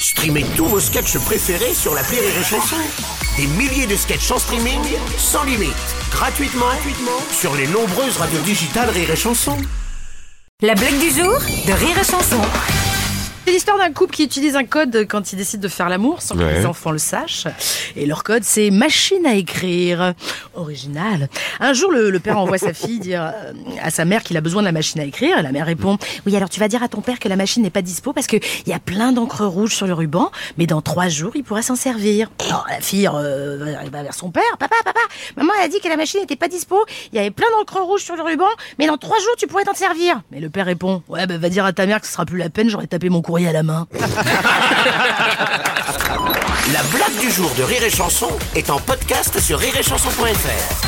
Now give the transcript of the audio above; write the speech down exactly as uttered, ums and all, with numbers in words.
Streamez tous vos sketchs préférés sur l'appli Rire et Chanson. Des milliers de sketchs en streaming, sans limite, gratuitement, gratuitement sur les nombreuses radios digitales Rire et Chanson. La blague du jour de Rire et Chanson. C'est l'histoire d'un couple qui utilise un code quand ils décident de faire l'amour sans que Ouais. les enfants le sachent. Et leur code, c'est machine à écrire. Original. Un jour, le, le père envoie sa fille dire euh, à sa mère qu'il a besoin de la machine à écrire. Et la mère répond « Oui, alors tu vas dire à ton père que la machine n'est pas dispo parce qu'il y a plein d'encre rouge sur le ruban, mais dans trois jours, il pourra s'en servir. » Alors la fille euh, va vers son père. « Papa, papa, maman elle a dit que la machine n'était pas dispo. Il y avait plein d'encre rouge sur le ruban, mais dans trois jours, tu pourrais t'en servir. » Mais le père répond « Ouais, bah va dire à ta mère que ce sera plus la peine, j'aurais tapé mon courrier à la main. » La blague du jour de Rire et Chanson est en podcast sur rire et chanson point f r.